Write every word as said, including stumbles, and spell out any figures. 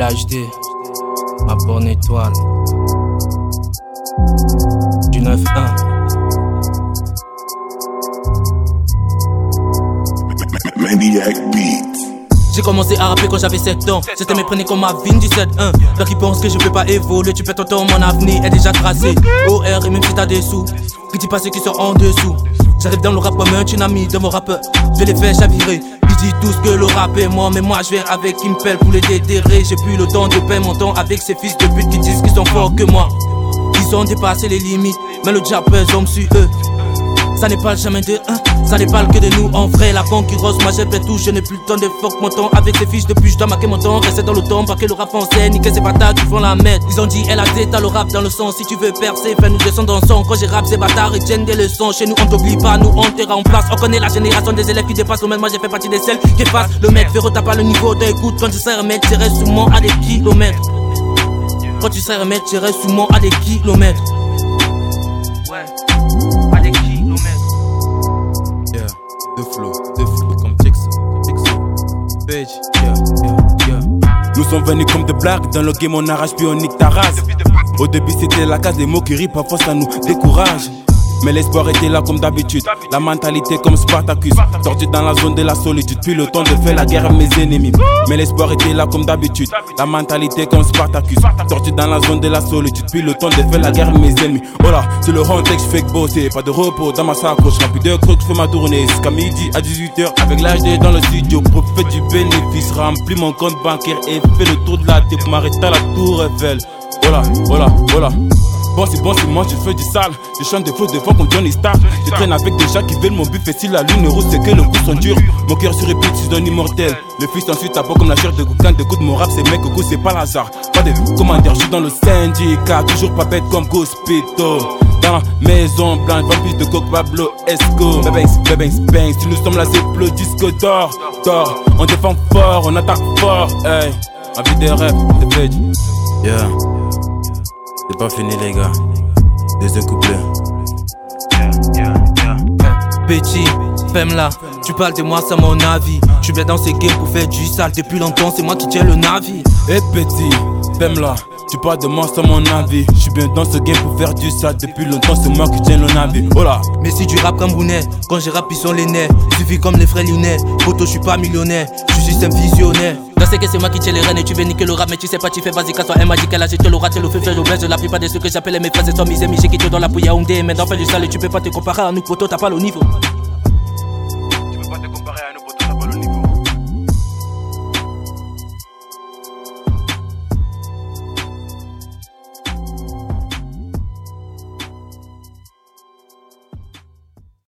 H D, ma bonne étoile. Du neuf un. Maniac Beat. J'ai commencé à rapper quand j'avais sept ans. C'était mes prénoms comme ma Vin du sept un. Toi qui penses que je peux pas évoluer, tu perds ton temps, mon avenir est déjà tracé. O R et même si t'as des sous, que dis pas ceux qui sont en dessous. J'arrive dans le rap comme un tsunami de mon rappeur. Je les fais chavirer. Ils disent tous que le rap est mort, mais moi je viens avec qui me pèle pour les déterrer. J'ai plus le temps de perdre mon temps avec ces fils de pute qui disent qu'ils sont forts que moi. Ils ont dépassé les limites, mais le diable pèse sur eux. Ça n'est pas le chemin de un, ça n'est pas le que de nous en vrai. La concurrence, moi j'ai fait tout, je n'ai plus le temps de fuck mon temps. Avec ces fiches de pute, je dois marquer mon temps. Rester dans le temps, parce que le rap français, niquer ces bâtards qui font la merde. Ils ont dit, elle a dit, t'as le rap dans le son. Si tu veux percer, fais-nous descendre dans le son. Quand j'ai rap, ces bâtards retiennent des leçons. Chez nous, on t'oublie pas, nous on te remplace. On connaît la génération des élèves qui dépassent le même. Moi j'ai fait partie des celles qui effacent le mec. Véro, t'as pas le niveau d'écoute. Quand tu sais remettre, j'irai sous moi à des kilomètres. Quand tu sais remettre, j'irai sous moi à des kilomètres. Ouais, à des kilomètres. De flow, de flow comme Texas, Texas, bitch, yeah, yeah, yeah. Nous sommes venus comme des blagues, dans le game on arrache puis on nique ta race. Au début c'était la case des moqueries, parfois ça nous décourage. Mais l'espoir était là comme d'habitude, la mentalité comme Spartacus. Tordu dans la zone de la solitude, puis le temps de faire la guerre à mes ennemis. Mais l'espoir était là comme d'habitude, la mentalité comme Spartacus. Tordu dans la zone de la solitude, puis le temps de faire la guerre à mes ennemis. Oh là, c'est le contexte, je fais que bosser, pas de repos dans ma sacoche. Rempli de crocs, je fais ma tournée jusqu'à midi à dix-huit heures. Avec l'H D dans le studio, prophète du bénéfice. Remplis mon compte bancaire et fais le tour de la tête pour m'arrêter à la tour Eiffel. Oh là, oh là, oh là. Bon c'est bon c'est moi je fais du sale. Je chante des flots de fois qu'on Johnny Star. Je traîne avec des gens qui veulent mon but. Et si la lune rouge c'est que le coup sont durs. Mon cœur se répète, je suis un immortel. Le fils ensuite à comme la chair de Goukan. D'écoute mon rap c'est mec au coup c'est pas l'hasard. Pas de commentaires, je suis dans le syndicat. Toujours pas bête comme Gospito. Dans la maison blanche, vampire de coke, Pablo Esco. Bebanks, Bebanks, Banks. Si nous sommes là c'est le disque d'or. D'or, on défend fort, on attaque fort. Hey, envie de rêve, de fête. Yeah. C'est pas fini les gars, deuxième couplet. Yeah, yeah, yeah. Petit, femme-là, tu parles de moi sans mon avis. Je suis bien dans ces games pour faire du sale. Depuis longtemps c'est moi qui tiens le navire. Hey petit, femme-là, tu parles de moi sans mon avis. Je suis bien dans ce game pour faire du sale. Depuis longtemps c'est moi qui tiens le navire. Oh là. Mais si du rap camerounais, quand j'ai rap ils sont les nerfs. Suffit comme les frères lyonnais. Poto je suis pas millionnaire, je suis juste un visionnaire. Dans ce que c'est moi qui tiens les rênes et tu veux niquer le rap. Mais tu sais pas tu fais vas-y casse-toi. Elle m'a dit qu'elle a jeté le rat et le fait faire le blesse. La plupart de ceux que j'appelle mes frères c'est sans misère. Mais j'ai quitté dans la pouille à Ondé. Mais dans fait du sale et tu peux pas te comparer à nous poto t'as pas le niveau.